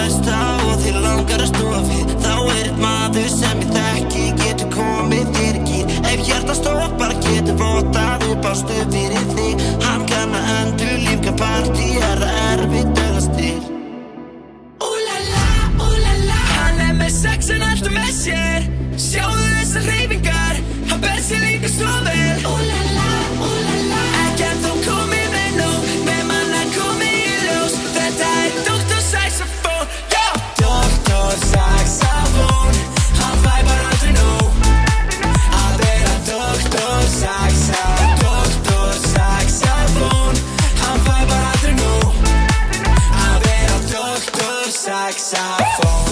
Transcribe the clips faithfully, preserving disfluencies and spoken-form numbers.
næsta og þig langar að snúa við, þá er einn maður sem ég þekki getur komið þér í gír. Ef hjartað stoppar getur votað upp á stuð fyrir þig. Hann kann að endurlífga partí, er það erfitt eða styr. Úlala, úlala, hann er með sexin alltaf með sér. Sjáðu þessar hreyfingar, hann ber sig líka svo vel. Úlala, úlala, ekki ennþá komið með nóg, nema hann er komið í ljós. Þetta er doktor Saxophone, já. doktor Saxophone, hann fær bara aldrei nóg að vera doktor Saxophone. doktor Saxophone, hann fær bara aldrei nóg að vera doktor Saxophone.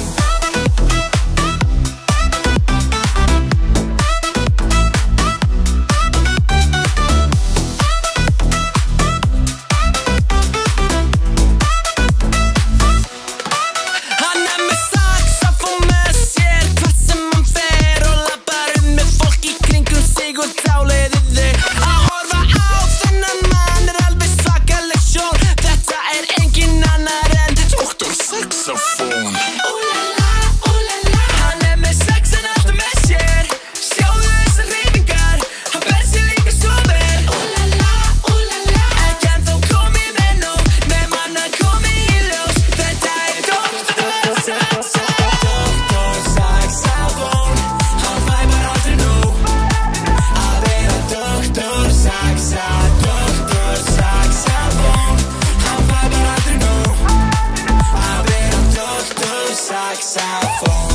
Saxophone.